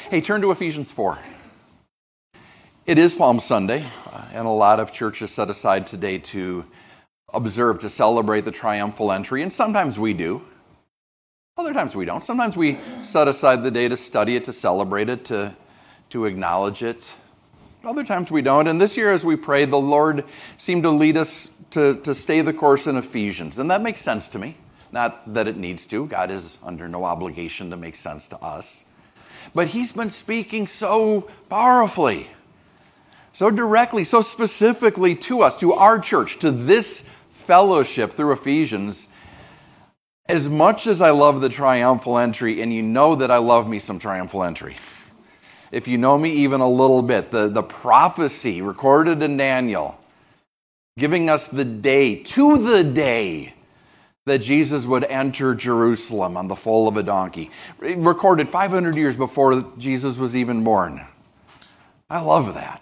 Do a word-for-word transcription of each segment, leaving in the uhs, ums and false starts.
Hey, turn to Ephesians four. It is Palm Sunday, uh, and a lot of churches set aside today to observe, to celebrate the triumphal entry, and sometimes we do. Other times we don't. Sometimes we set aside the day to study it, to celebrate it, to, to acknowledge it. Other times we don't. And this year as we prayed, the Lord seemed to lead us to, to stay the course in Ephesians. And that makes sense to me. Not that it needs to. God is under no obligation to make sense to us. But He's been speaking so powerfully, so directly, so specifically to us, to our church, to this fellowship through Ephesians. As much as I love the triumphal entry, and you know that I love me some triumphal entry, if you know me even a little bit, the, the prophecy recorded in Daniel, giving us the day, to the day, that Jesus would enter Jerusalem on the foal of a donkey, recorded five hundred years before Jesus was even born. I love that.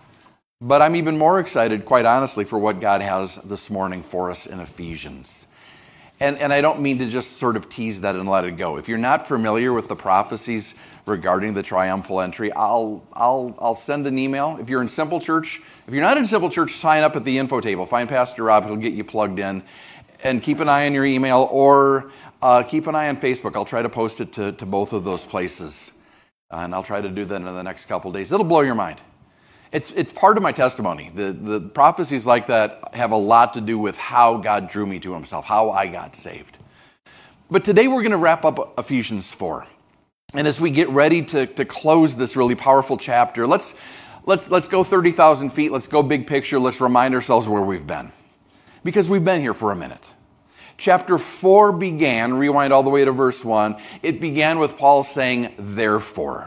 But I'm even more excited, quite honestly, for what God has this morning for us in Ephesians. And, and I don't mean to just sort of tease that and let it go. If you're not familiar with the prophecies regarding the triumphal entry, I'll, I'll, I'll send an email. If you're in Simple Church, if you're not in Simple Church, sign up at the info table. Find Pastor Rob, he'll get you plugged in. And keep an eye on your email, or uh, keep an eye on Facebook. I'll try to post it to, to both of those places. Uh, and I'll try to do that in the next couple days. It'll blow your mind. It's it's part of my testimony. The, the prophecies like that have a lot to do with how God drew me to Himself, how I got saved. But today we're going to wrap up Ephesians four. And as we get ready to, to close this really powerful chapter, let's, let's, let's go thirty thousand feet. Let's go big picture. Let's remind ourselves where we've been. Because we've been here for a minute. Chapter four began, rewind all the way to verse one, it began with Paul saying, therefore.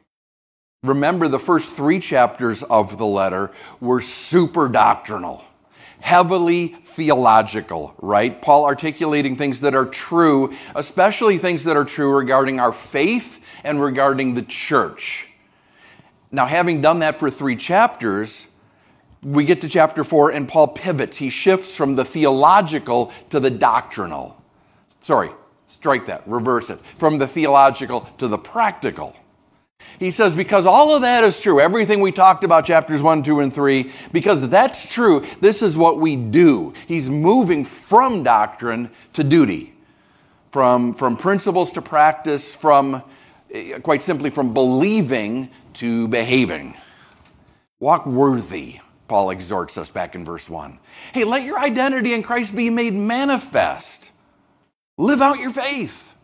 Remember, the first three chapters of the letter were super doctrinal, heavily theological, right? Paul articulating things that are true, especially things that are true regarding our faith and regarding the church. Now, having done that for three chapters, we get to chapter four and Paul pivots. He shifts from the theological to the doctrinal. Sorry, strike that, reverse it. From the theological to the practical. He says, because all of that is true, everything we talked about chapters one, two, and three, because that's true, this is what we do. He's moving from doctrine to duty, from, from principles to practice, from, quite simply, from believing to behaving. Walk worthy, Paul exhorts us back in verse one. Hey, let your identity in Christ be made manifest. Live out your faith.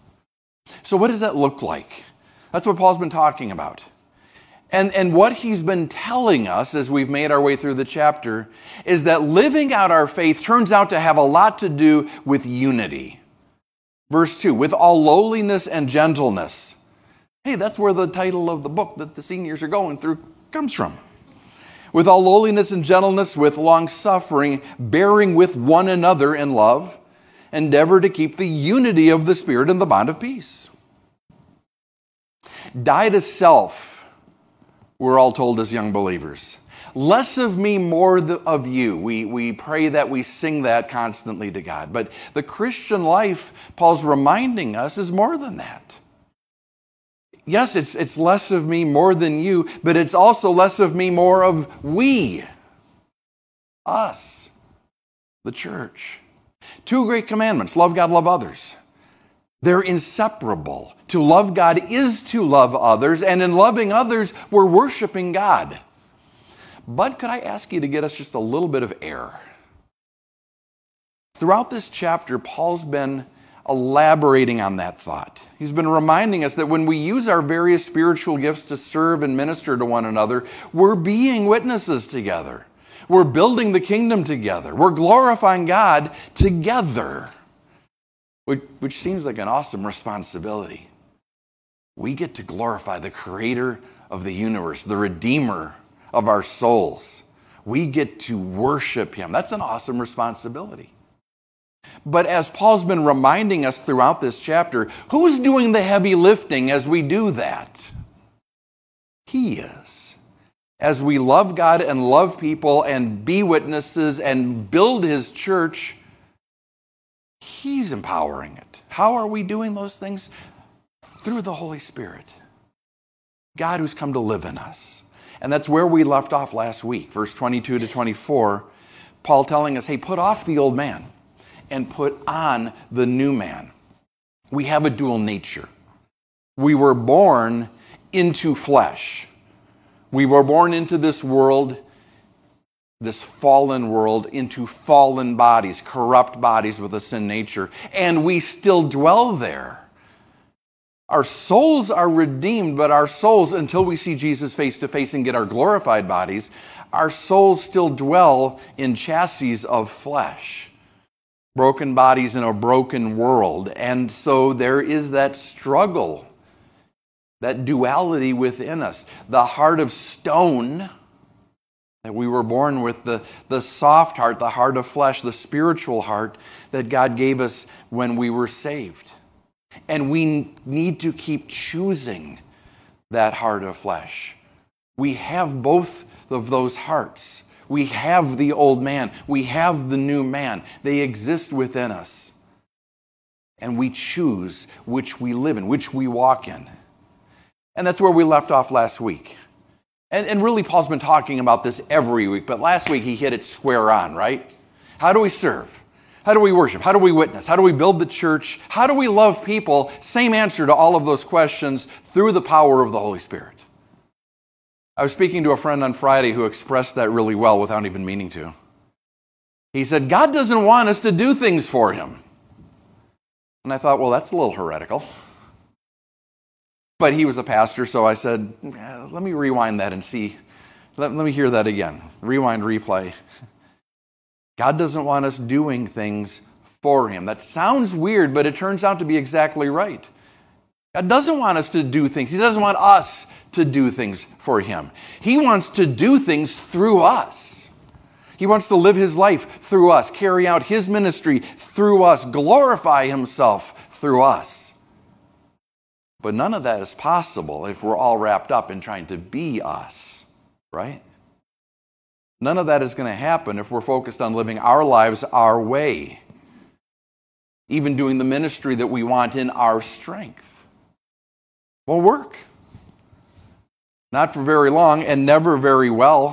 So what does that look like? That's what Paul's been talking about. And, and what he's been telling us as we've made our way through the chapter is that living out our faith turns out to have a lot to do with unity. Verse two, with all lowliness and gentleness. Hey, that's where the title of the book that the seniors are going through comes from. With all lowliness and gentleness, with long-suffering, bearing with one another in love, endeavor to keep the unity of the Spirit in the bond of peace. Die to self, we're all told as young believers. Less of me, more of you. We, we pray that, we sing that constantly to God. But the Christian life, Paul's reminding us, is more than that. Yes, it's, it's less of me, more than you, but it's also less of me, more of we. Us. The church. Two great commandments. Love God, love others. They're inseparable. To love God is to love others, and in loving others, we're worshiping God. But could I ask you to get us just a little bit of air? Throughout this chapter, Paul's been elaborating on that thought. He's been reminding us that when we use our various spiritual gifts to serve and minister to one another, we're being witnesses together. We're building the kingdom together. We're glorifying God together, which, which seems like an awesome responsibility. We get to glorify the creator of the universe, the redeemer of our souls. We get to worship him. That's an awesome responsibility. But as Paul's been reminding us throughout this chapter, who's doing the heavy lifting as we do that? He is. As we love God and love people and be witnesses and build his church, he's empowering it. How are we doing those things? Through the Holy Spirit. God who's come to live in us. And that's where we left off last week, verse twenty-two to twenty-four, Paul telling us, hey, put off the old man and put on the new man. We have a dual nature. We were born into flesh. We were born into this world, this fallen world, into fallen bodies, corrupt bodies with a sin nature, and we still dwell there. Our souls are redeemed, but our souls, until we see Jesus face to face and get our glorified bodies, our souls still dwell in chassis of flesh. Broken bodies in a broken world. And so there is that struggle, that duality within us. The heart of stone that we were born with, the, the soft heart, the heart of flesh, the spiritual heart that God gave us when we were saved. And we need to keep choosing that heart of flesh. We have both of those hearts. We have the old man. We have the new man. They exist within us. And we choose which we live in, which we walk in. And that's where we left off last week. And, and really, Paul's been talking about this every week, but last week he hit it square on, right? How do we serve? How do we worship? How do we witness? How do we build the church? How do we love people? Same answer to all of those questions through the power of the Holy Spirit. I was speaking to a friend on Friday who expressed that really well without even meaning to. He said, God doesn't want us to do things for him. And I thought, well, that's a little heretical. But he was a pastor, so I said, let me rewind that and see. Let, let me hear that again. Rewind, replay. God doesn't want us doing things for him. That sounds weird, but it turns out to be exactly right. God doesn't want us to do things. He doesn't want us to do things for him. He wants to do things through us. He wants to live his life through us, carry out his ministry through us, glorify himself through us. But none of that is possible if we're all wrapped up in trying to be us, right? None of that is going to happen if we're focused on living our lives our way, even doing the ministry that we want in our strength. Won't work. Not for very long and never very well.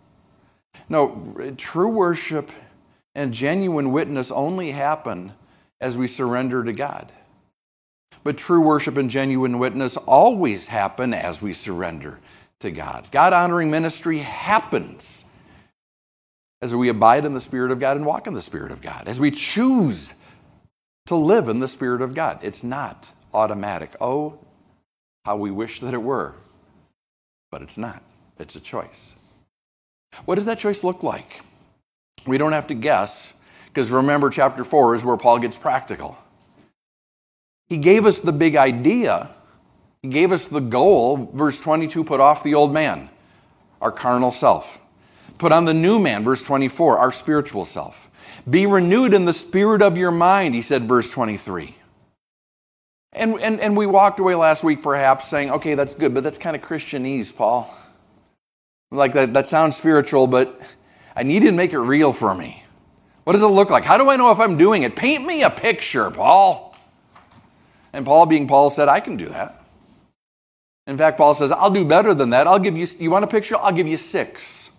No, true worship and genuine witness only happen as we surrender to God. But true worship and genuine witness always happen as we surrender to God. God-honoring ministry happens as we abide in the Spirit of God and walk in the Spirit of God, as we choose to live in the Spirit of God. It's not automatic. Oh, how we wish that it were. But it's not. It's a choice. What does that choice look like? We don't have to guess, because remember, chapter four is where Paul gets practical. He gave us the big idea. He gave us the goal. Verse twenty-two, put off the old man, our carnal self. Put on the new man, verse twenty-four, our spiritual self. Be renewed in the spirit of your mind, he said, verse twenty-three. And, and, and we walked away last week perhaps saying, okay, that's good, but that's kind of Christianese, Paul. Like that, that sounds spiritual, but I need you to make it real for me. What does it look like? How do I know if I'm doing it? Paint me a picture, Paul. And Paul, being Paul, said, I can do that. In fact, Paul says, I'll do better than that. I'll give you, you want a picture? I'll give you six.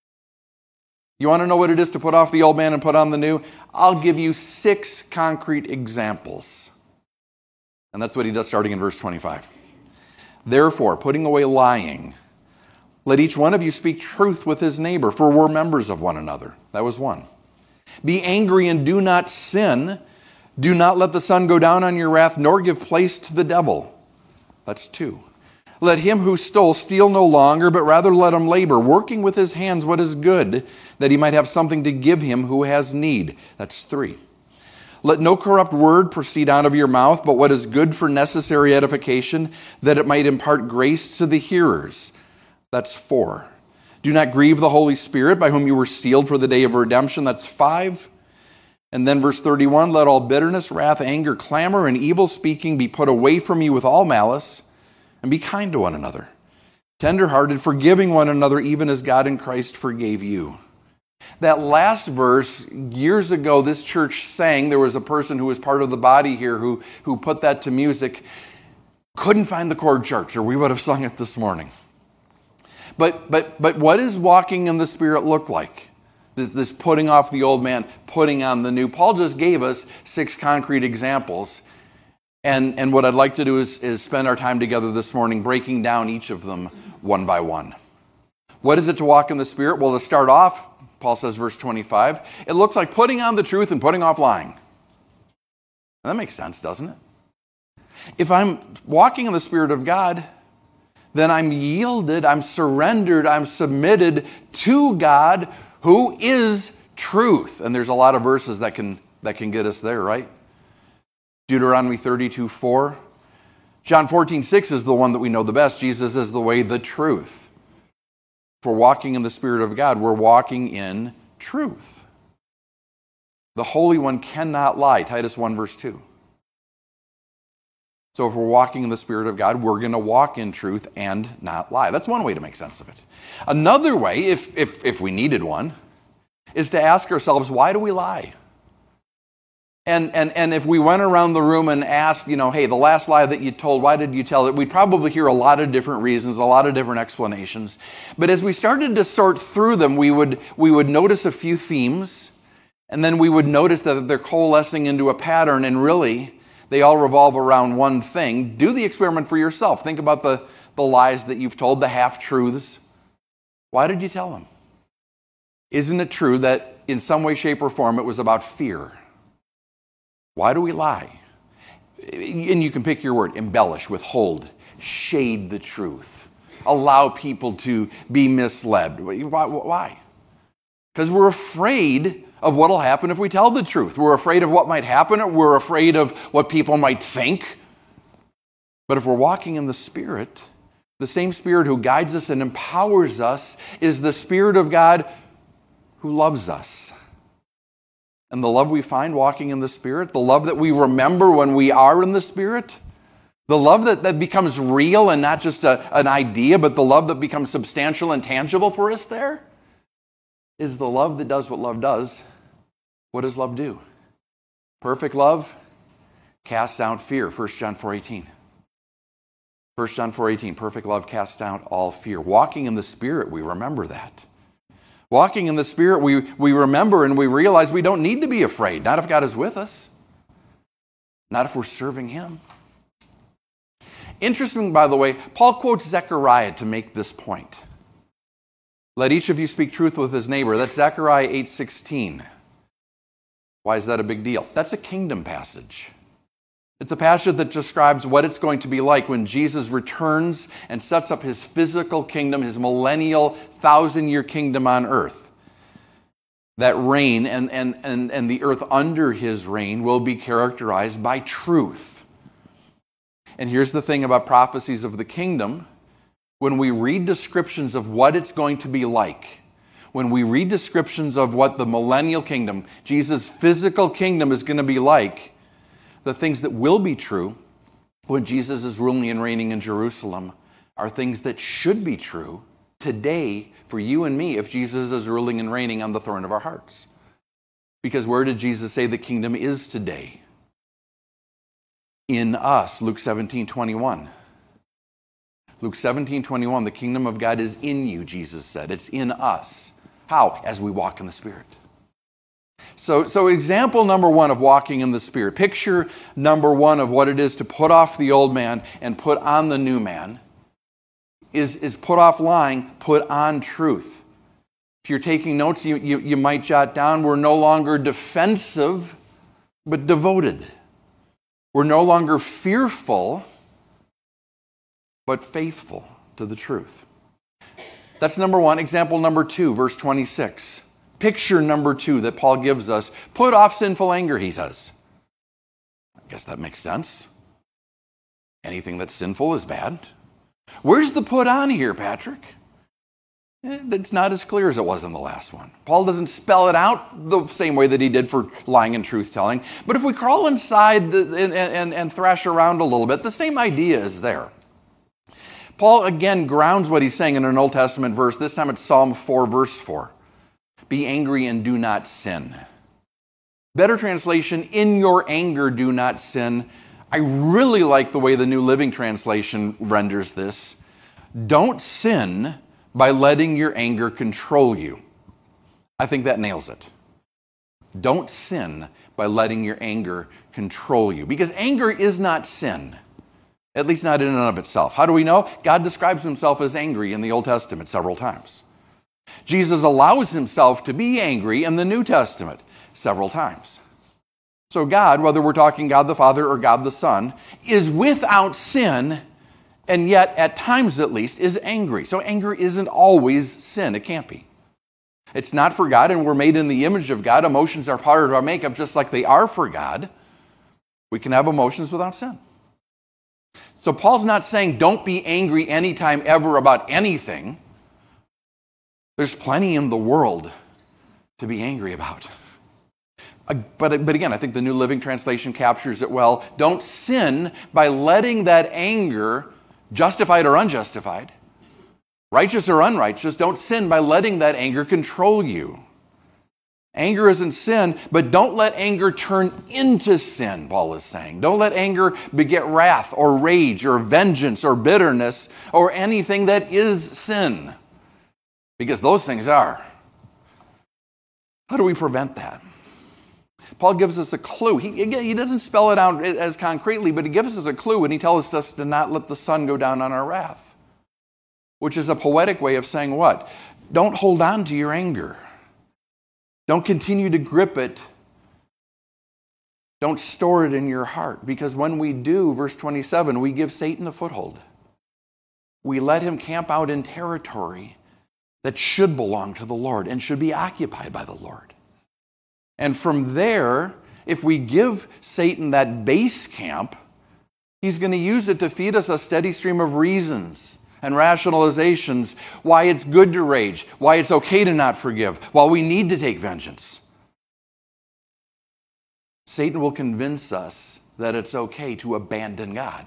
You want to know what it is to put off the old man and put on the new? I'll give you six concrete examples. And that's what he does starting in verse twenty-five. Therefore, putting away lying, let each one of you speak truth with his neighbor, for we're members of one another. That was one. Be angry and do not sin. Do not let the sun go down on your wrath, nor give place to the devil. That's two. Let him who stole steal no longer, but rather let him labor, working with his hands what is good, that he might have something to give him who has need. That's three. Let no corrupt word proceed out of your mouth, but what is good for necessary edification, that it might impart grace to the hearers. That's four. Do not grieve the Holy Spirit, by whom you were sealed for the day of redemption. That's five. And then verse thirty-one, let all bitterness, wrath, anger, clamor, and evil speaking be put away from you with all malice, and be kind to one another, tender-hearted, forgiving one another, even as God in Christ forgave you. That last verse, years ago, this church sang. There was a person who was part of the body here who, who put that to music. Couldn't find the chord chart, or we would have sung it this morning. But but but what does walking in the Spirit look like? This, this putting off the old man, putting on the new. Paul just gave us six concrete examples. And, and what I'd like to do is, is spend our time together this morning breaking down each of them one by one. What is it to walk in the Spirit? Well, to start off, Paul says, verse twenty-five, it looks like putting on the truth and putting off lying. And that makes sense, doesn't it? If I'm walking in the Spirit of God, then I'm yielded, I'm surrendered, I'm submitted to God, who is truth. And there's a lot of verses that can that can get us there, right? Deuteronomy thirty-two four. John fourteen six is the one that we know the best. Jesus is the way, the truth. If we're walking in the Spirit of God, we're walking in truth. The Holy One cannot lie. Titus one verse two. So if we're walking in the Spirit of God, we're going to walk in truth and not lie. That's one way to make sense of it. Another way, if, if, if we needed one, is to ask ourselves, why do we lie? And, and, and if we went around the room and asked, you know, hey, the last lie that you told, why did you tell it? We'd probably hear a lot of different reasons, a lot of different explanations. But as we started to sort through them, we would, we would notice a few themes, and then we would notice that they're coalescing into a pattern, and really, they all revolve around one thing. Do the experiment for yourself. Think about the, the lies that you've told, the half-truths. Why did you tell them? Isn't it true that in some way, shape, or form it was about fear? Why do we lie? And you can pick your word. Embellish, withhold, shade the truth. Allow people to be misled. Why? Because we're afraid of what will happen if we tell the truth. We're afraid of what might happen, or we're afraid of what people might think. But if we're walking in the Spirit, the same Spirit who guides us and empowers us is the Spirit of God who loves us. And the love we find walking in the Spirit, the love that we remember when we are in the Spirit, the love that, that becomes real and not just a, an idea, but the love that becomes substantial and tangible for us there, is the love that does what love does. What does love do? Perfect love casts out fear. First John four eighteen. First John four eighteen. Perfect love casts out all fear. Walking in the Spirit, we remember that. Walking in the Spirit, we, we remember and we realize we don't need to be afraid. Not if God is with us. Not if we're serving Him. Interesting, by the way, Paul quotes Zechariah to make this point. Let each of you speak truth with his neighbor. That's Zechariah eight sixteen. Why is that a big deal? That's a kingdom passage. It's a passage that describes what it's going to be like when Jesus returns and sets up his physical kingdom, his millennial, thousand-year kingdom on earth. That reign and, and, and, and the earth under his reign will be characterized by truth. And here's the thing about prophecies of the kingdom. When we read descriptions of what it's going to be like, when we read descriptions of what the millennial kingdom, Jesus' physical kingdom is going to be like, the things that will be true when Jesus is ruling and reigning in Jerusalem are things that should be true today for you and me if Jesus is ruling and reigning on the throne of our hearts. Because where did Jesus say the kingdom is today? In us, Luke seventeen twenty-one. Luke seventeen twenty-one, the kingdom of God is in you, Jesus said. It's in us. How? As we walk in the Spirit. So, so example number one of walking in the Spirit. Picture number one of what it is to put off the old man and put on the new man is, is put off lying, put on truth. If you're taking notes, you, you, you might jot down, we're no longer defensive, but devoted. We're no longer fearful, but faithful to the truth. That's number one. Example number two, verse twenty-six. Picture number two that Paul gives us. Put off sinful anger, he says. I guess that makes sense. Anything that's sinful is bad. Where's the put on here, Patrick? It's not as clear as it was in the last one. Paul doesn't spell it out the same way that he did for lying and truth-telling. But if we crawl inside the, and, and, and thrash around a little bit, the same idea is there. Paul, again, grounds what he's saying in an Old Testament verse. This time it's Psalm four, verse four. Be angry and do not sin. Better translation, in your anger do not sin. I really like the way the New Living Translation renders this. Don't sin by letting your anger control you. I think that nails it. Don't sin by letting your anger control you. Because anger is not sin, at least not in and of itself. How do we know? God describes himself as angry in the Old Testament several times. Jesus allows himself to be angry in the New Testament several times. So God, whether we're talking God the Father or God the Son, is without sin, and yet, at times at least, is angry. So anger isn't always sin. It can't be. It's not for God, and we're made in the image of God. Emotions are part of our makeup, just like they are for God. We can have emotions without sin. So Paul's not saying don't be angry anytime ever about anything. There's plenty in the world to be angry about. But, but again, I think the New Living Translation captures it well. Don't sin by letting that anger, justified or unjustified, righteous or unrighteous, don't sin by letting that anger control you. Anger isn't sin, but don't let anger turn into sin, Paul is saying. Don't let anger beget wrath or rage or vengeance or bitterness or anything that is sin. Because those things are. How do we prevent that? Paul gives us a clue. He, again, he doesn't spell it out as concretely, but he gives us a clue when he tells us to not let the sun go down on our wrath, which is a poetic way of saying what? Don't hold on to your anger. Don't continue to grip it. Don't store it in your heart, because when we do, verse twenty-seven, we give Satan a foothold. We let him camp out in territory that should belong to the Lord and should be occupied by the Lord. And from there, if we give Satan that base camp, he's going to use it to feed us a steady stream of reasons and rationalizations why it's good to rage, why it's okay to not forgive, why we need to take vengeance. Satan will convince us that it's okay to abandon God.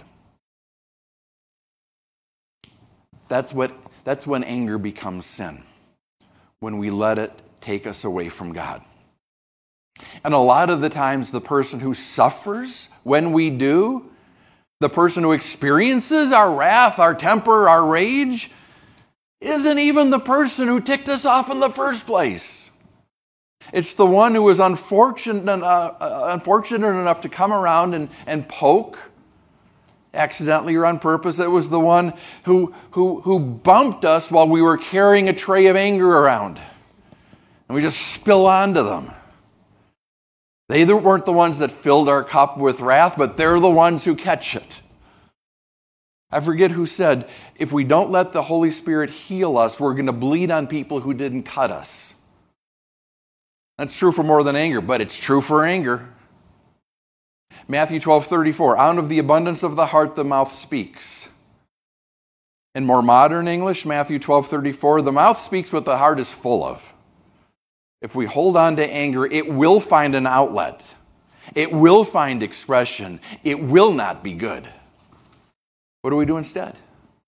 That's what, that's when anger becomes sin, when we let it take us away from God. And a lot of the times, the person who suffers when we do, the person who experiences our wrath, our temper, our rage, isn't even the person who ticked us off in the first place. It's the one who was unfortunate, uh, unfortunate enough to come around and, and poke, accidentally or on purpose. It was the one who, who, who bumped us while we were carrying a tray of anger around. And we just spill onto them. They weren't the ones that filled our cup with wrath, but they're the ones who catch it. I forget who said, if we don't let the Holy Spirit heal us, we're going to bleed on people who didn't cut us. That's true for more than anger, but it's true for anger. Matthew twelve thirty-four, out of the abundance of the heart the mouth speaks. In more modern English, Matthew twelve thirty-four, the mouth speaks what the heart is full of. If we hold on to anger, it will find an outlet. It will find expression. It will not be good. What do we do instead?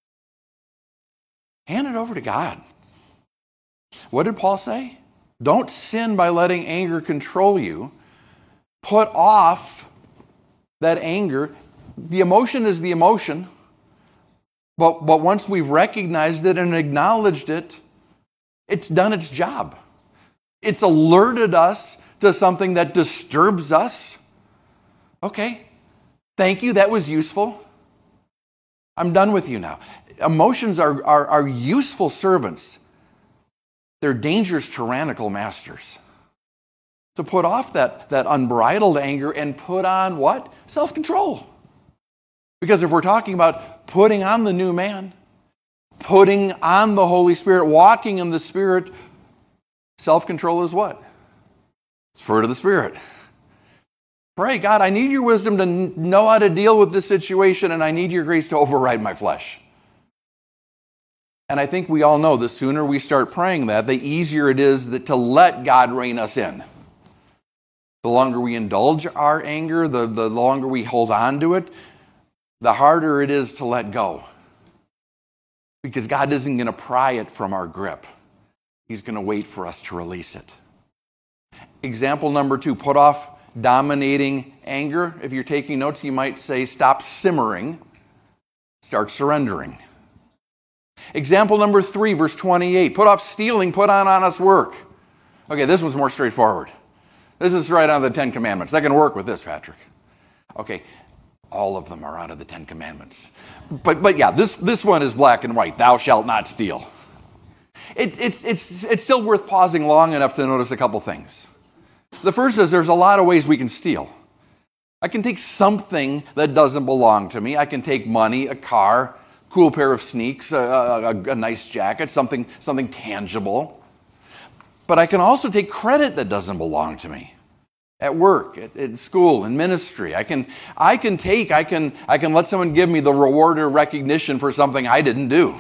Hand it over to God. What did Paul say? Don't sin by letting anger control you. Put off that anger. The emotion is the emotion. But, but once we've recognized it and acknowledged it, it's done its job. It's alerted us to something that disturbs us. Okay, thank you, that was useful. I'm done with you now. Emotions are, are, are useful servants. They're dangerous, tyrannical masters. So put off that, that unbridled anger and put on what? Self-control. Because if we're talking about putting on the new man, putting on the Holy Spirit, walking in the Spirit, self-control is what? It's fruit of the Spirit. Pray, God, I need your wisdom to know how to deal with this situation, and I need your grace to override my flesh. And I think we all know the sooner we start praying that, the easier it is that to let God rein us in. The longer we indulge our anger, the, the longer we hold on to it, the harder it is to let go. Because God isn't going to pry it from our grip. He's going to wait for us to release it. Example number two, put off dominating anger. If you're taking notes, you might say, stop simmering, start surrendering. Example number three, verse twenty-eight. Put off stealing, put on honest work. Okay, this one's more straightforward. This is right out of the Ten Commandments. I can work with this, Patrick. Okay, all of them are out of the Ten Commandments. But but yeah, this, this one is black and white. Thou shalt not steal. It, it's, it's, it's still worth pausing long enough to notice a couple things. The first is there's a lot of ways we can steal. I can take something that doesn't belong to me. I can take money, a car, cool pair of sneaks, a, a, a nice jacket, something, something tangible. But I can also take credit that doesn't belong to me. At work, at, at school, in ministry. I can, I can take, I can, I can let someone give me the reward or recognition for something I didn't do.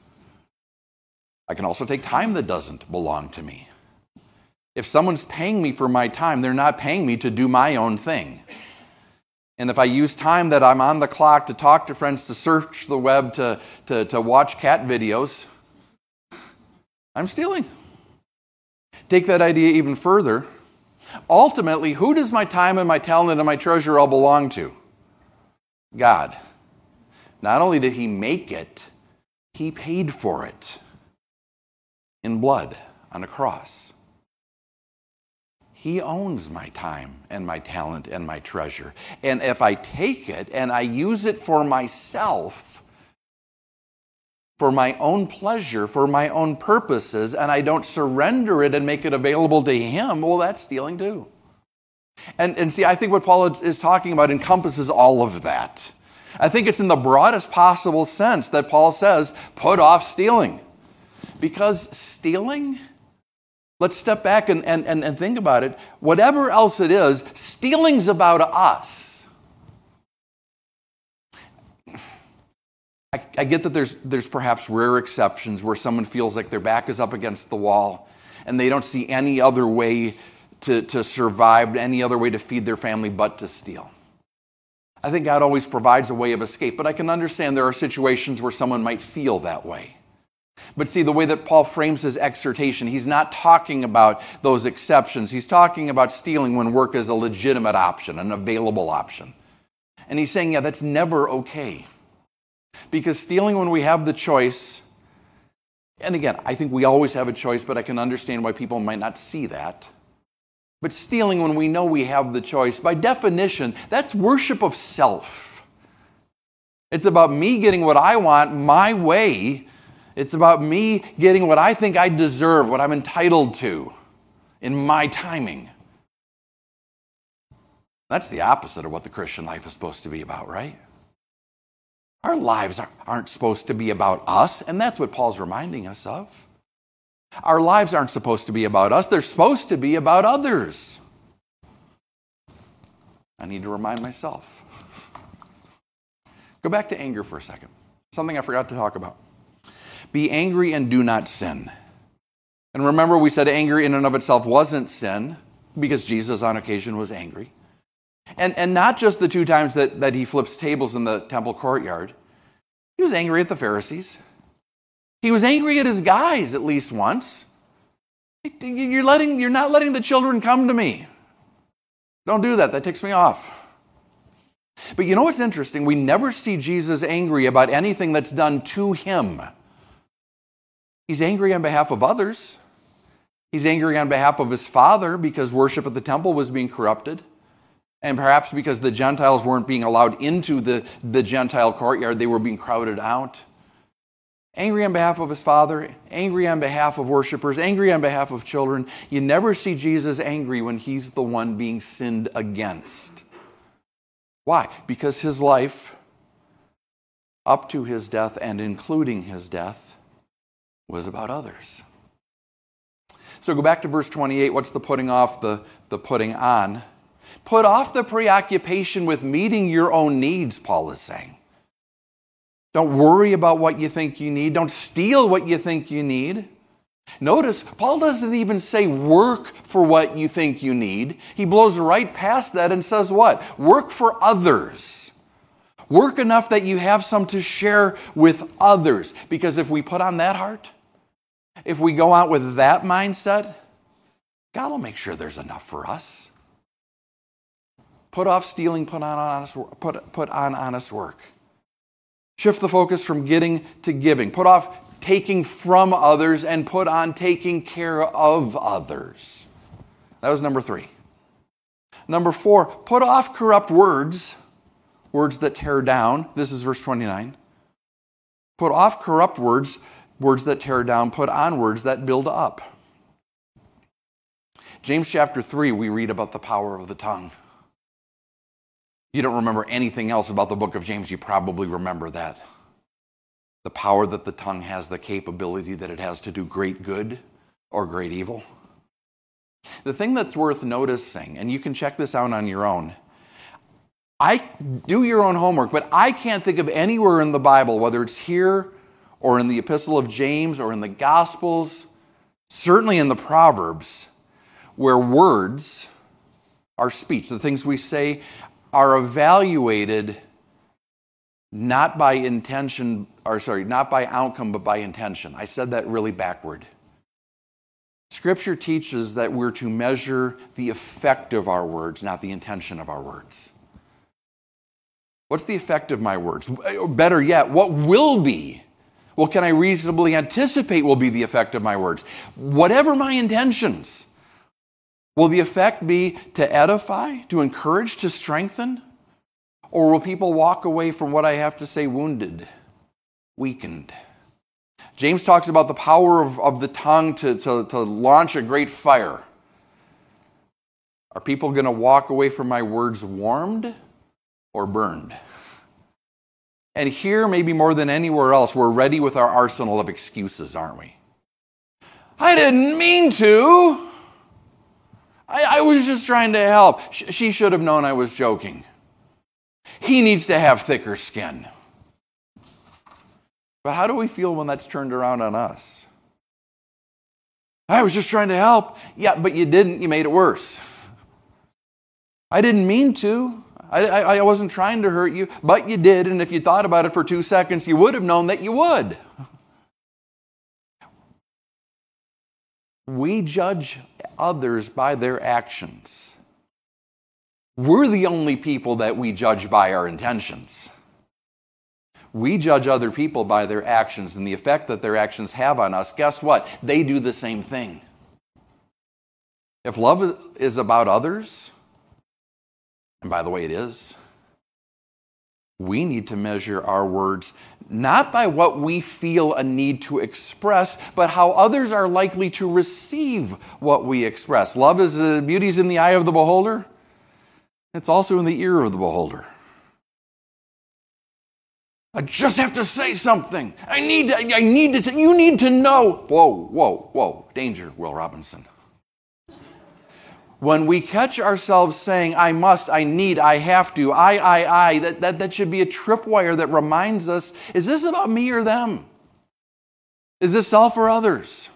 I can also take time that doesn't belong to me. If someone's paying me for my time, they're not paying me to do my own thing. And if I use time that I'm on the clock to talk to friends, to search the web, to, to, to watch cat videos, I'm stealing. Take that idea even further. Ultimately, who does my time and my talent and my treasure all belong to? God. Not only did He make it, He paid for it in blood on a cross. He owns my time and my talent and my treasure. And if I take it and I use it for myself, for my own pleasure, for my own purposes, and I don't surrender it and make it available to Him, well, that's stealing too. And, and see, I think what Paul is talking about encompasses all of that. I think it's in the broadest possible sense that Paul says, put off stealing. Because stealing, let's step back and, and, and, and think about it. Whatever else it is, stealing's about us. I, I get that there's, there's perhaps rare exceptions where someone feels like their back is up against the wall and they don't see any other way to, to survive, any other way to feed their family but to steal. I think God always provides a way of escape, but I can understand there are situations where someone might feel that way. But see, the way that Paul frames his exhortation, he's not talking about those exceptions. He's talking about stealing when work is a legitimate option, an available option. And he's saying, yeah, that's never okay. Because stealing when we have the choice, and again, I think we always have a choice, but I can understand why people might not see that. But stealing when we know we have the choice, by definition, that's worship of self. It's about me getting what I want my way. It's about me getting what I think I deserve, what I'm entitled to in my timing. That's the opposite of what the Christian life is supposed to be about, right? Our lives aren't supposed to be about us, and that's what Paul's reminding us of. Our lives aren't supposed to be about us. They're supposed to be about others. I need to remind myself. Go back to anger for a second. Something I forgot to talk about. Be angry and do not sin. And remember, we said anger in and of itself wasn't sin because Jesus on occasion was angry. And, and not just the two times that, that he flips tables in the temple courtyard. He was angry at the Pharisees. He was angry at his guys at least once. You're, letting, you're not letting the children come to me. Don't do that. That ticks me off. But you know what's interesting? We never see Jesus angry about anything that's done to him. He's angry on behalf of others. He's angry on behalf of his Father because worship at the temple was being corrupted. And perhaps because the Gentiles weren't being allowed into the, the Gentile courtyard, they were being crowded out. Angry on behalf of his Father, angry on behalf of worshipers, angry on behalf of children. You never see Jesus angry when he's the one being sinned against. Why? Because his life, up to his death and including his death, was about others. So go back to verse twenty-eight. What's the putting off, the, the putting on? Put off the preoccupation with meeting your own needs, Paul is saying. Don't worry about what you think you need. Don't steal what you think you need. Notice, Paul doesn't even say work for what you think you need. He blows right past that and says what? Work for others. Work enough that you have some to share with others. Because if we put on that heart, if we go out with that mindset, God will make sure there's enough for us. Put off stealing, put on honest, put, put on honest work. Shift the focus from getting to giving. Put off taking from others and put on taking care of others. That was number three. Number four, put off corrupt words, words that tear down. This is verse twenty-nine. Put off corrupt words, words that tear down. Put on words that build up. James chapter three, we read about the power of the tongue. You don't remember anything else about the book of James, you probably remember that. The power that the tongue has, the capability that it has to do great good or great evil. The thing that's worth noticing, and you can check this out on your own, I do your own homework, but I can't think of anywhere in the Bible, whether it's here or in the Epistle of James or in the Gospels, certainly in the Proverbs, where words, our speech, the things we say, are evaluated not by intention, or sorry, not by outcome, but by intention. I said that really backward. Scripture teaches that we're to measure the effect of our words, not the intention of our words. What's the effect of my words? Better yet, what will be? What can I reasonably anticipate will be the effect of my words? Whatever my intentions, will the effect be to edify, to encourage, to strengthen? Or will people walk away from what I have to say wounded, weakened? James talks about the power of, of the tongue to, to, to launch a great fire. Are people going to walk away from my words warmed or burned? And here, maybe more than anywhere else, we're ready with our arsenal of excuses, aren't we? I didn't mean to. I, I was just trying to help. Sh- she should have known I was joking. He needs to have thicker skin. But how do we feel when that's turned around on us? I was just trying to help. Yeah, but you didn't. You made it worse. I didn't mean to. I, I, I wasn't trying to hurt you, but you did. And if you thought about it for two seconds, you would have known that you would. We judge others by their actions. We're the only people that we judge by our intentions. We judge other people by their actions and the effect that their actions have on us. Guess what? They do the same thing. If love is about others, and by the way it is, we need to measure our words not by what we feel a need to express, but how others are likely to receive what we express. Love is uh, beauty's in the eye of the beholder. It's also in the ear of the beholder. I just have to say something. I need to, I need to, t- you need to know. Whoa, whoa, whoa. Danger, Will Robinson. When we catch ourselves saying, I must, I need, I have to, I, I, I, that, that, that should be a tripwire that reminds us, is this about me or them? Is this self or others?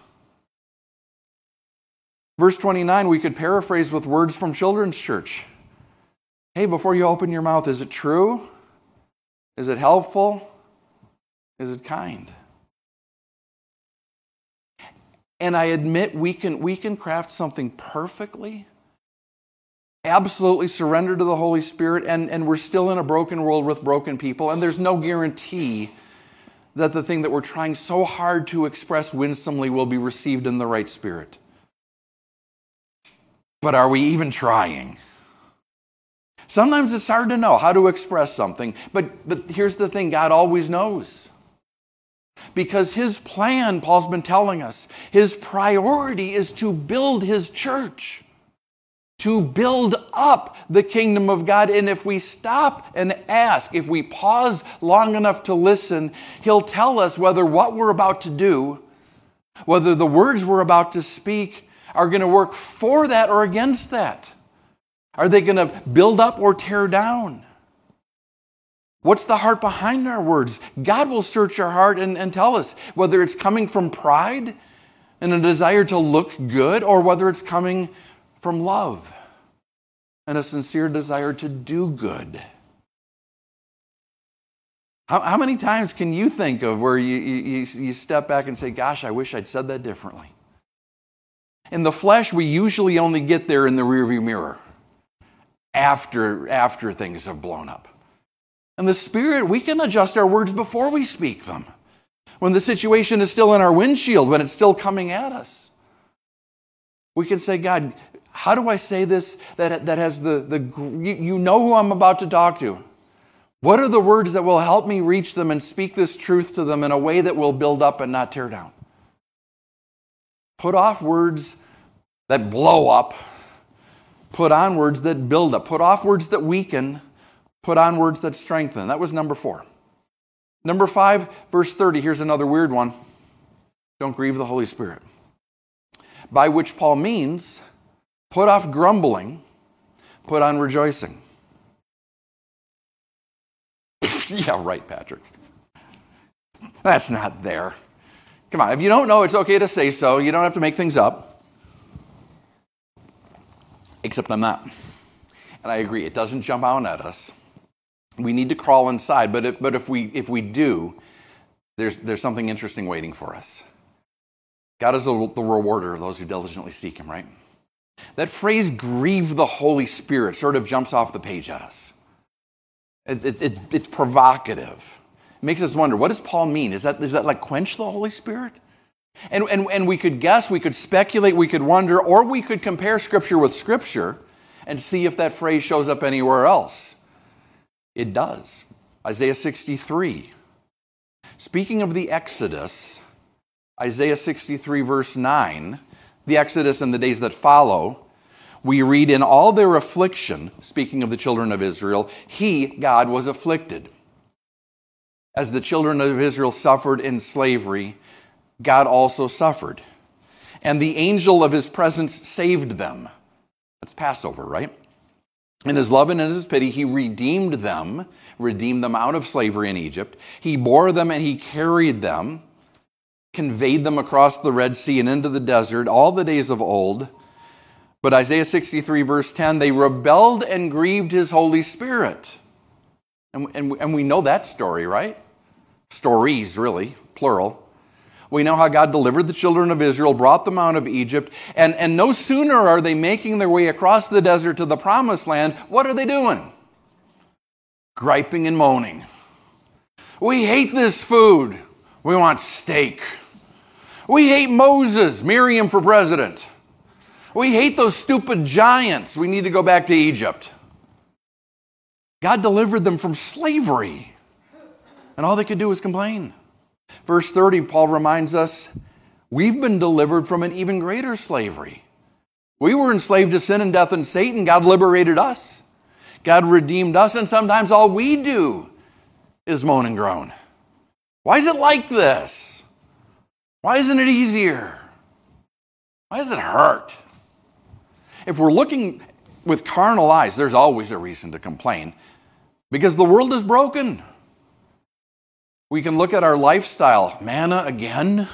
Verse twenty-nine, we could paraphrase with words from Children's Church. Hey, before you open your mouth, is it true? Is it helpful? Is it kind? And I admit we can, we can craft something perfectly, absolutely surrender to the Holy Spirit, and, and we're still in a broken world with broken people, and there's no guarantee that the thing that we're trying so hard to express winsomely will be received in the right spirit. But are we even trying? Sometimes it's hard to know how to express something, but, but here's the thing, God always knows. Because His plan, Paul's been telling us, His priority is to build His church, to build up the kingdom of God. And if we stop and ask, if we pause long enough to listen, He'll tell us whether what we're about to do, whether the words we're about to speak are going to work for that or against that. Are they going to build up or tear down? What's the heart behind our words? God will search our heart and, and tell us whether it's coming from pride and a desire to look good, or whether it's coming from love and a sincere desire to do good. How, how many times can you think of where you, you, you step back and say, gosh, I wish I'd said that differently? In the flesh, we usually only get there in the rearview mirror. after, after things have blown up. And the Spirit, we can adjust our words before we speak them. When the situation is still in our windshield, when it's still coming at us. We can say, God, how do I say this that, that has the, the you, you know who I'm about to talk to. What are the words that will help me reach them and speak this truth to them in a way that will build up and not tear down? Put off words that blow up. Put on words that build up. Put off words that weaken. Put on words that strengthen. That was number four. Number five, verse thirty. Here's another weird one. Don't grieve the Holy Spirit. By which Paul means, put off grumbling, put on rejoicing. Yeah, right, Patrick. That's not there. Come on, if you don't know, it's okay to say so. You don't have to make things up. Except I'm not. And I agree, it doesn't jump out at us. We need to crawl inside, but if, but if we if we do, there's there's something interesting waiting for us. God is the rewarder of those who diligently seek Him, right? That phrase, grieve the Holy Spirit, sort of jumps off the page at us. It's, it's, it's, it's provocative. It makes us wonder, what does Paul mean? Is that, is that like quench the Holy Spirit? And, and, and we could guess, we could speculate, we could wonder, or we could compare Scripture with Scripture and see if that phrase shows up anywhere else. It does. Isaiah sixty-three. Speaking of the Exodus, Isaiah sixty-three, verse nine, the Exodus and the days that follow, we read, in all their affliction, speaking of the children of Israel, He, God, was afflicted. As the children of Israel suffered in slavery, God also suffered. And the angel of His presence saved them. That's Passover, right? In His love and in His pity, He redeemed them, redeemed them out of slavery in Egypt. He bore them and He carried them, conveyed them across the Red Sea and into the desert all the days of old. But Isaiah sixty-three, verse ten, they rebelled and grieved His Holy Spirit. And, and, and we know that story, right? Stories, really, plural. We know how God delivered the children of Israel, brought them out of Egypt, and, and no sooner are they making their way across the desert to the promised land, what are they doing? Griping and moaning. We hate this food. We want steak. We hate Moses, Miriam for president. We hate those stupid giants. We need to go back to Egypt. God delivered them from slavery, and all they could do was complain. Verse thirty, Paul reminds us, we've been delivered from an even greater slavery. We were enslaved to sin and death and Satan. God liberated us. God redeemed us, and sometimes all we do is moan and groan. Why is it like this? Why isn't it easier? Why does it hurt? If we're looking with carnal eyes, there's always a reason to complain, because the world is broken. We can look at our lifestyle, manna again.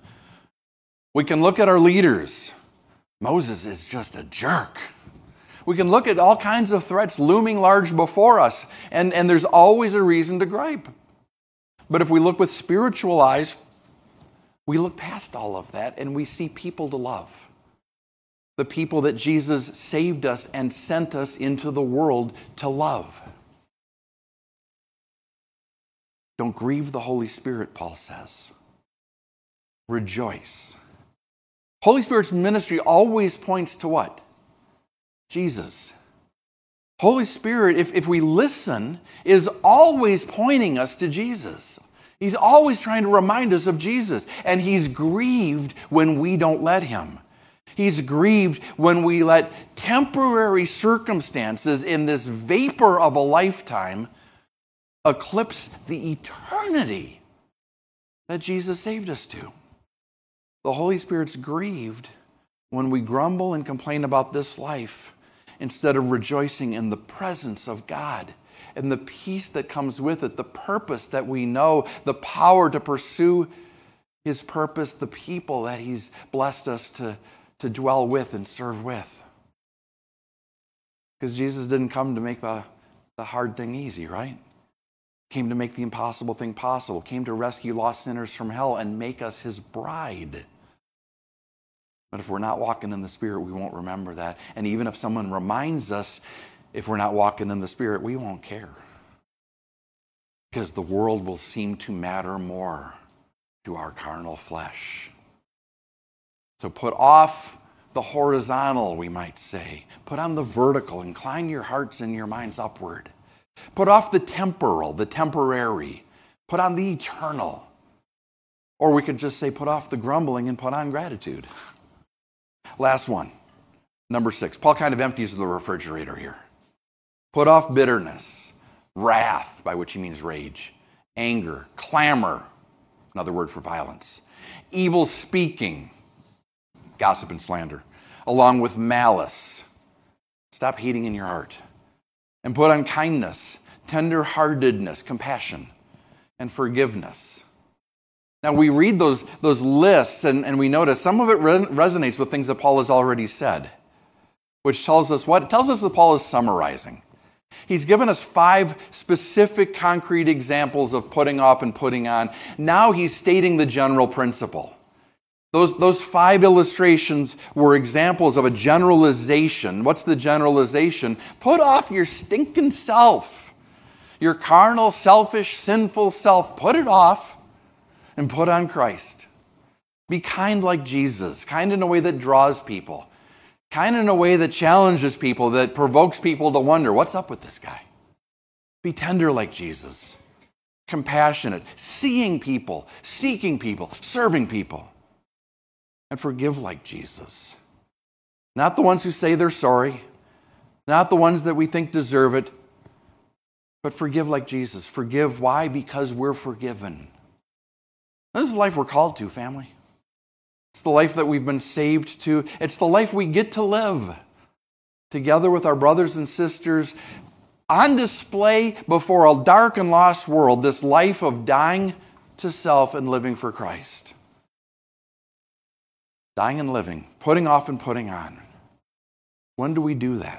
We can look at our leaders. Moses is just a jerk. We can look at all kinds of threats looming large before us, and, and there's always a reason to gripe. But if we look with spiritual eyes, we look past all of that and we see people to love. The people that Jesus saved us and sent us into the world to love. Don't grieve the Holy Spirit, Paul says. Rejoice. Holy Spirit's ministry always points to what? Jesus. Holy Spirit, if, if we listen, is always pointing us to Jesus. He's always trying to remind us of Jesus. And He's grieved when we don't let Him. He's grieved when we let temporary circumstances in this vapor of a lifetime eclipse the eternity that Jesus saved us to. The Holy Spirit's grieved when we grumble and complain about this life instead of rejoicing in the presence of God and the peace that comes with it, the purpose that we know, the power to pursue His purpose, the people that He's blessed us to, to dwell with and serve with. Because Jesus didn't come to make the, the hard thing easy, right? Came to make the impossible thing possible, came to rescue lost sinners from hell and make us His bride. But if we're not walking in the Spirit, we won't remember that. And even if someone reminds us, if we're not walking in the Spirit, we won't care. Because the world will seem to matter more to our carnal flesh. So put off the horizontal, we might say. Put on the vertical. Incline your hearts and your minds upward. Put off the temporal, the temporary. Put on the eternal. Or we could just say put off the grumbling and put on gratitude. Last one, number six. Paul kind of empties the refrigerator here. Put off bitterness, wrath, by which he means rage, anger, clamor, another word for violence, evil speaking, gossip and slander, along with malice. Stop hating in your heart. And put on kindness, tender-heartedness, compassion, and forgiveness. Now we read those, those lists and, and we notice some of it re- resonates with things that Paul has already said, which tells us what? It tells us that Paul is summarizing. He's given us five specific concrete examples of putting off and putting on. Now he's stating the general principle. Those, those five illustrations were examples of a generalization. What's the generalization? Put off your stinking self, your carnal, selfish, sinful self. Put it off and put on Christ. Be kind like Jesus, kind in a way that draws people, kind in a way that challenges people, that provokes people to wonder, what's up with this guy? Be tender like Jesus, compassionate, seeing people, seeking people, serving people. And forgive like Jesus. Not the ones who say they're sorry, not the ones that we think deserve it, but forgive like Jesus. Forgive. Why? Because we're forgiven. This is the life we're called to, family. It's the life that we've been saved to. It's the life we get to live together with our brothers and sisters on display before a dark and lost world, this life of dying to self and living for Christ. Dying and living, putting off and putting on. When do we do that?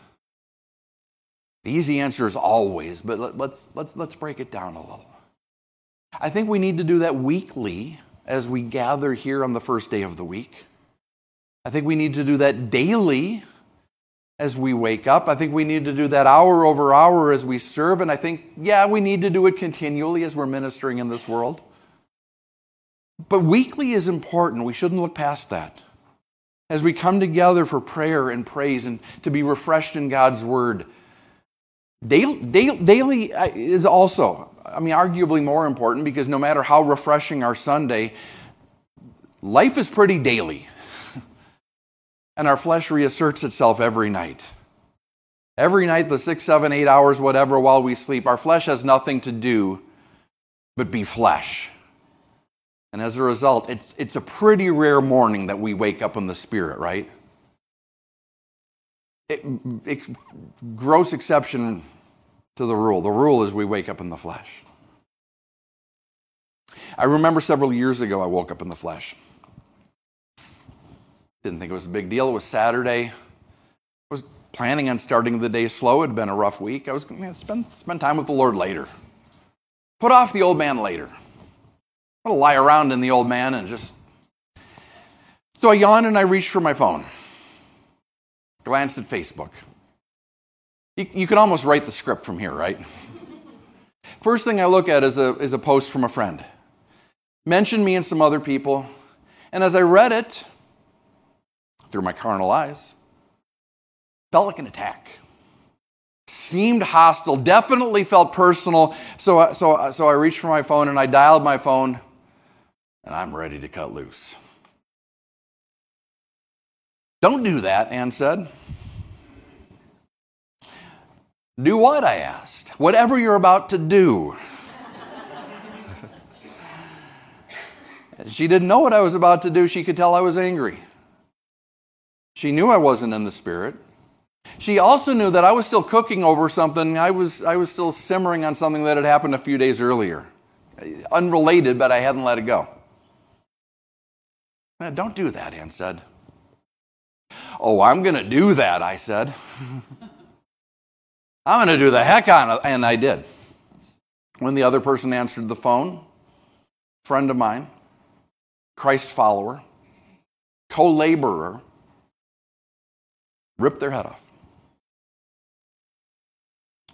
The easy answer is always, but let, let's, let's, let's break it down a little. I think we need to do that weekly as we gather here on the first day of the week. I think we need to do that daily as we wake up. I think we need to do that hour over hour as we serve. And I think, yeah, we need to do it continually as we're ministering in this world. But weekly is important. We shouldn't look past that. As we come together for prayer and praise and to be refreshed in God's Word, daily, daily, daily is also, I mean, arguably more important, because no matter how refreshing our Sunday, life is pretty daily. And our flesh reasserts itself every night. Every night, the six, seven, eight hours, whatever, while we sleep, our flesh has nothing to do but be flesh. And as a result, it's, it's a pretty rare morning that we wake up in the Spirit, right? It, it, gross exception to the rule. The rule is we wake up in the flesh. I remember several years ago I woke up in the flesh. Didn't think it was a big deal. It was Saturday. I was planning on starting the day slow. It had been a rough week. I was going to spend, spend time with the Lord later. Put off the old man later. I'm going to lie around in the old man and just... So I yawned and I reached for my phone. Glanced at Facebook. You, you can almost write the script from here, right? First thing I look at is a, is a post from a friend. Mentioned me and some other people. And as I read it, through my carnal eyes, felt like an attack. Seemed hostile, definitely felt personal. So, so, so I reached for my phone and I dialed my phone, and I'm ready to cut loose. Don't do that, Ann said. Do what? I asked. Whatever you're about to do. She didn't know what I was about to do. She could tell I was angry. She knew I wasn't in the Spirit. She also knew that I was still cooking over something. I was, I was still simmering on something that had happened a few days earlier. Unrelated, but I hadn't let it go. Don't do that, Ann said. Oh, I'm going to do that, I said. I'm going to do the heck on it. And I did. When the other person answered the phone, friend of mine, Christ follower, co-laborer, ripped their head off.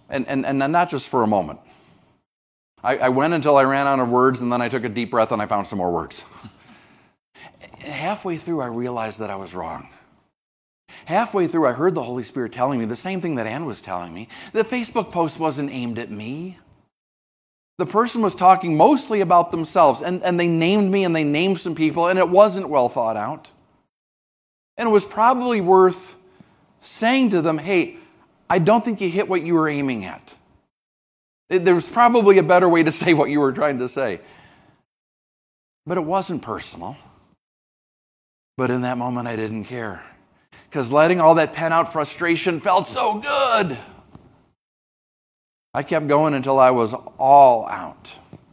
And, and, and not just for a moment. I, I went until I ran out of words, and then I took a deep breath and I found some more words. Halfway through, I realized that I was wrong. Halfway through, I heard the Holy Spirit telling me the same thing that Ann was telling me. The Facebook post wasn't aimed at me. The person was talking mostly about themselves, and, and they named me and they named some people, and it wasn't well thought out. And it was probably worth saying to them, hey, I don't think you hit what you were aiming at. There was probably a better way to say what you were trying to say. But it wasn't personal. But in that moment, I didn't care. Because letting all that pent-out frustration felt so good. I kept going until I was all out.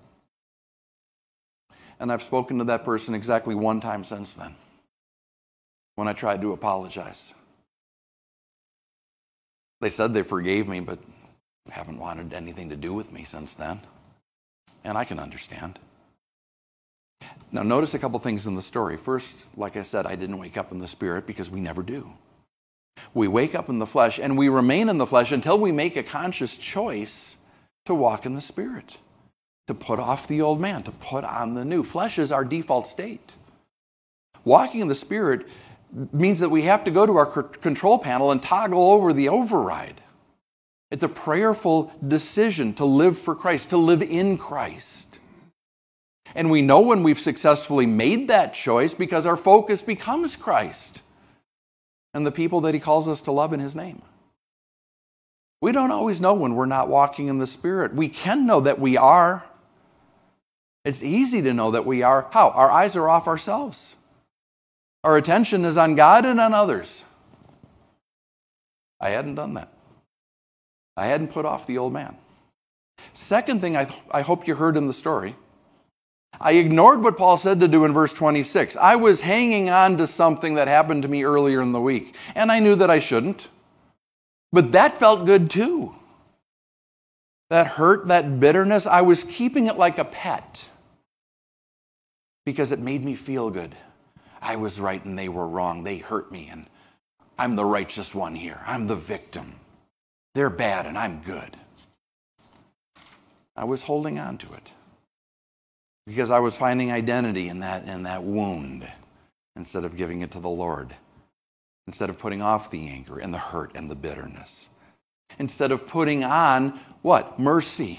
And I've spoken to that person exactly one time since then, when I tried to apologize. They said they forgave me, but haven't wanted anything to do with me since then. And I can understand. Now, notice a couple things in the story. First, like I said, I didn't wake up in the Spirit because we never do. We wake up in the flesh, and we remain in the flesh until we make a conscious choice to walk in the Spirit, to put off the old man, to put on the new. Flesh is our default state. Walking in the Spirit means that we have to go to our control panel and toggle over the override. It's a prayerful decision to live for Christ, to live in Christ. And we know when we've successfully made that choice because our focus becomes Christ and the people that He calls us to love in His name. We don't always know when we're not walking in the Spirit. We can know that we are. It's easy to know that we are. How? Our eyes are off ourselves. Our attention is on God and on others. I hadn't done that. I hadn't put off the old man. Second thing I, th- I hope you heard in the story, I ignored what Paul said to do in verse twenty-six. I was hanging on to something that happened to me earlier in the week, and I knew that I shouldn't. But that felt good too. That hurt, that bitterness, I was keeping it like a pet because it made me feel good. I was right and they were wrong. They hurt me and I'm the righteous one here. I'm the victim. They're bad and I'm good. I was holding on to it because I was finding identity in that, in that wound instead of giving it to the Lord. Instead of putting off the anger and the hurt and the bitterness. Instead of putting on what? Mercy.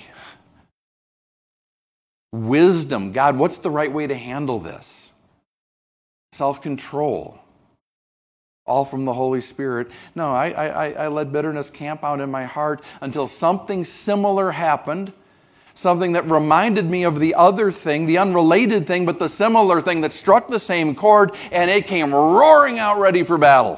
Wisdom. God, what's the right way to handle this? Self-control. All from the Holy Spirit. No, I, I, I let bitterness camp out in my heart until something similar happened. Something that reminded me of the other thing, the unrelated thing, but the similar thing that struck the same chord, and it came roaring out ready for battle.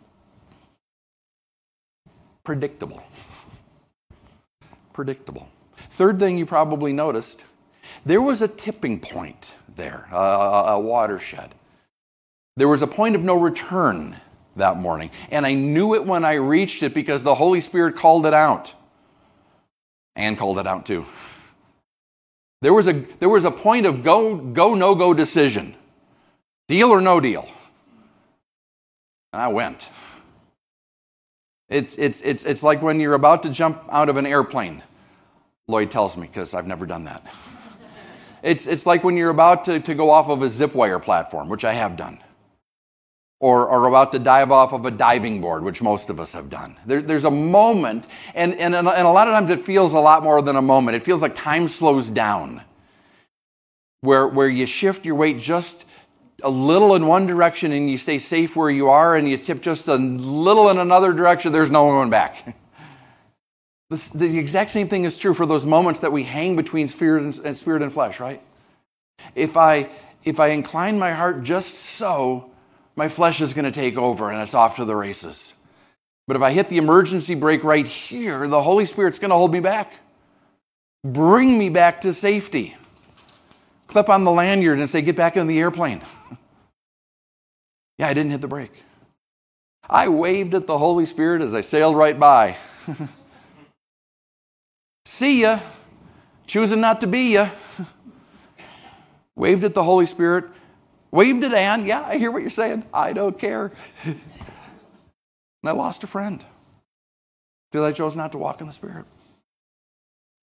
Predictable. Predictable. Third thing you probably noticed, there was a tipping point there, a, a watershed. There was a point of no return that morning, and I knew it when I reached it because the Holy Spirit called it out. And called it out too. There was a there was a point of go, go, no-go decision. Deal or no deal. And I went. It's, it's, it's, it's like when you're about to jump out of an airplane. Lloyd tells me because I've never done that. It's, it's like when you're about to, to go off of a zip wire platform, which I have done. Or, or about to dive off of a diving board, which most of us have done. There, there's a moment, and, and, and a lot of times it feels a lot more than a moment. It feels like time slows down, where, where you shift your weight just a little in one direction and you stay safe where you are, and you tip just a little in another direction, there's no going back. This, the exact same thing is true for those moments that we hang between spirit and, and, spirit and flesh, right? If I, if I incline my heart just so, my flesh is going to take over and it's off to the races. But if I hit the emergency brake right here, the Holy Spirit's going to hold me back. Bring me back to safety. Clip on the lanyard and say, get back in the airplane. Yeah, I didn't hit the brake. I waved at the Holy Spirit as I sailed right by. See ya. Choosing not to be ya. Waved at the Holy Spirit. Waved at Ann. Yeah, I hear what you're saying. I don't care. And I lost a friend because I chose not to walk in the Spirit.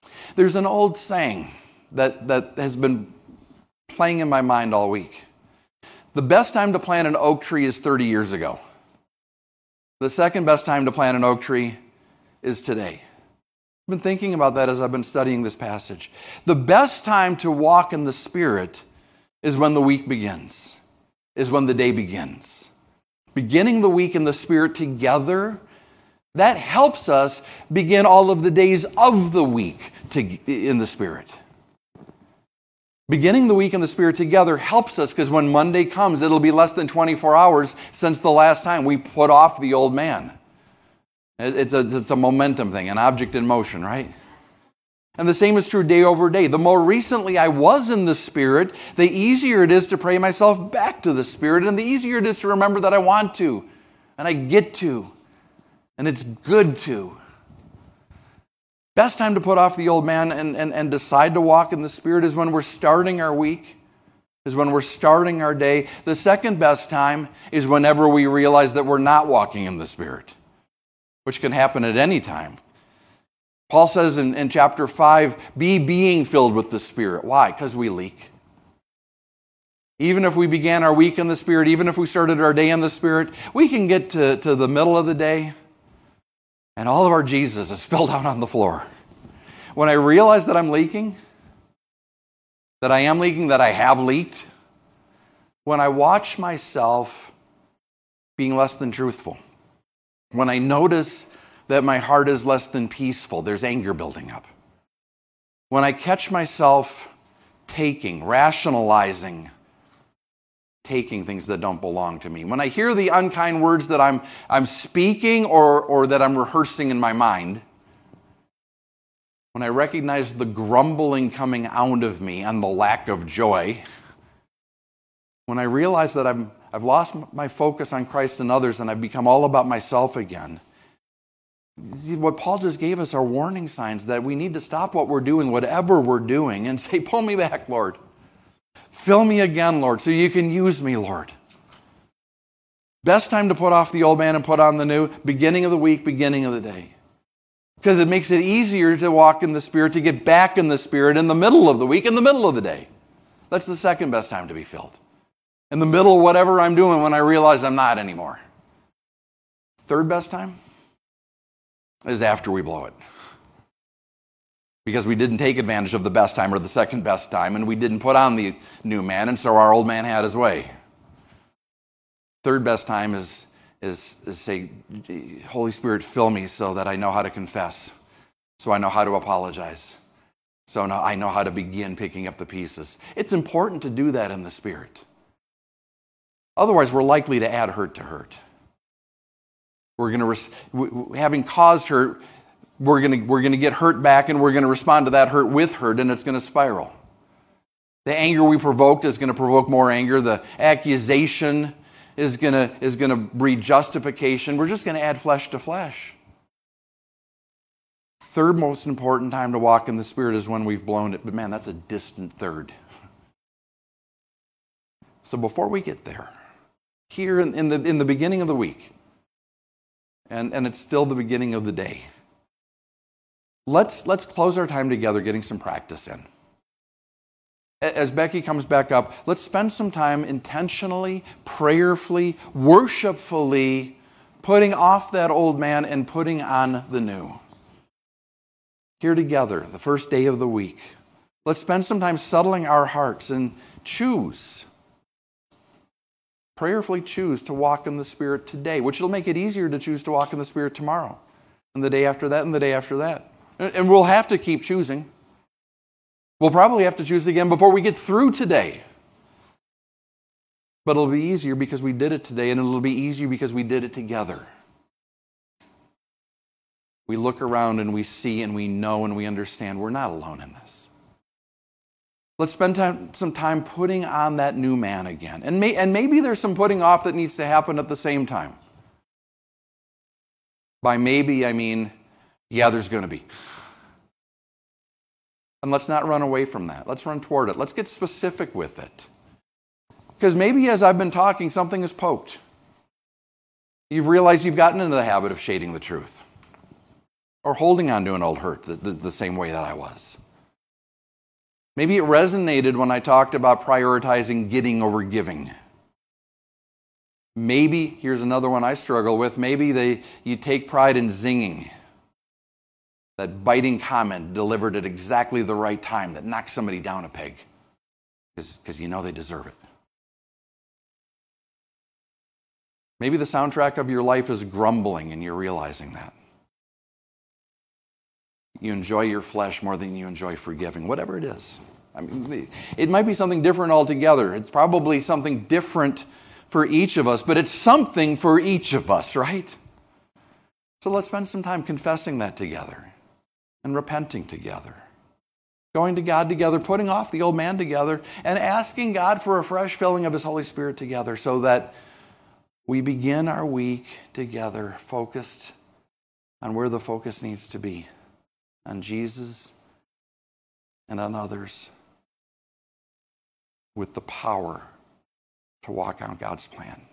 There's an old saying that, that has been playing in my mind all week. The best time to plant an oak tree is thirty years ago. The second best time to plant an oak tree is today. I've been thinking about that as I've been studying this passage. The best time to walk in the Spirit is when the week begins, is when the day begins. Beginning the week in the Spirit together, that helps us begin all of the days of the week to, in the Spirit. Beginning the week in the Spirit together helps us because when Monday comes, it'll be less than twenty-four hours since the last time we put off the old man. It's a, it's a momentum thing, an object in motion, right? And the same is true day over day. The more recently I was in the Spirit, the easier it is to pray myself back to the Spirit, and the easier it is to remember that I want to, and I get to, and it's good to. Best time to put off the old man and, and, and decide to walk in the Spirit is when we're starting our week, is when we're starting our day. The second best time is whenever we realize that we're not walking in the Spirit, which can happen at any time. Paul says in, in chapter five, be being filled with the Spirit. Why? Because we leak. Even if we began our week in the Spirit, even if we started our day in the Spirit, we can get to, to the middle of the day and all of our Jesus is spilled out on the floor. When I realize that I'm leaking, that I am leaking, that I have leaked, when I watch myself being less than truthful, when I notice that my heart is less than peaceful, there's anger building up. When I catch myself taking, rationalizing, taking things that don't belong to me. When I hear the unkind words that I'm, I'm speaking or, or that I'm rehearsing in my mind, when I recognize the grumbling coming out of me and the lack of joy, when I realize that I'm, I've lost my focus on Christ and others and I've become all about myself again, what Paul just gave us are warning signs that we need to stop what we're doing, whatever we're doing, and say, pull me back, Lord. Fill me again, Lord, so you can use me, Lord. Best time to put off the old man and put on the new, beginning of the week, beginning of the day. Because it makes it easier to walk in the Spirit, to get back in the Spirit in the middle of the week, in the middle of the day. That's the second best time to be filled. In the middle of whatever I'm doing when I realize I'm not anymore. Third best time is after we blow it. Because we didn't take advantage of the best time or the second best time, and we didn't put on the new man, and so our old man had his way. Third best time is, is, is say, Holy Spirit, fill me so that I know how to confess, so I know how to apologize, so now I know how to begin picking up the pieces. It's important to do that in the Spirit. Otherwise, we're likely to add hurt to hurt. We're going to, having caused hurt, We're going to we're going to get hurt back, and we're going to respond to that hurt with hurt, and it's going to spiral. The anger we provoked is going to provoke more anger. The accusation is going to is going to breed justification. We're just going to add flesh to flesh. Third most important time to walk in the Spirit is when we've blown it. But man, that's a distant third. So before we get there, here in, in the in the beginning of the week, and, and it's still the beginning of the day, Let's let's close our time together getting some practice in. As Becky comes back up, let's spend some time intentionally, prayerfully, worshipfully putting off that old man and putting on the new. Here together, the first day of the week. Let's spend some time settling our hearts and choose, prayerfully choose to walk in the Spirit today, which will make it easier to choose to walk in the Spirit tomorrow, and the day after that, and the day after that. And we'll have to keep choosing. We'll probably have to choose again before we get through today. But it'll be easier because we did it today, and it'll be easier because we did it together. We look around and we see and we know and we understand we're not alone in this. Let's spend time, some time putting on that new man again. And, may, and maybe there's some putting off that needs to happen at the same time. By maybe, I mean, yeah, there's going to be. And let's not run away from that. Let's run toward it. Let's get specific with it. Because maybe as I've been talking, something is poked. You've realized you've gotten into the habit of shading the truth. or holding on to an old hurt the, the, the same way that I was. Maybe it resonated when I talked about prioritizing getting over giving. Maybe, here's another one I struggle with, maybe they you take pride in zinging. That biting comment delivered at exactly the right time that knocks somebody down a peg because you know they deserve it. Maybe the soundtrack of your life is grumbling and you're realizing that. You enjoy your flesh more than you enjoy forgiving, whatever it is. I mean, it might be something different altogether. It's probably something different for each of us, but it's something for each of us, right? So let's spend some time confessing that together and repenting together. Going to God together, putting off the old man together, and asking God for a fresh filling of His Holy Spirit together so that we begin our week together focused on where the focus needs to be. On Jesus and on others with the power to walk out God's plan.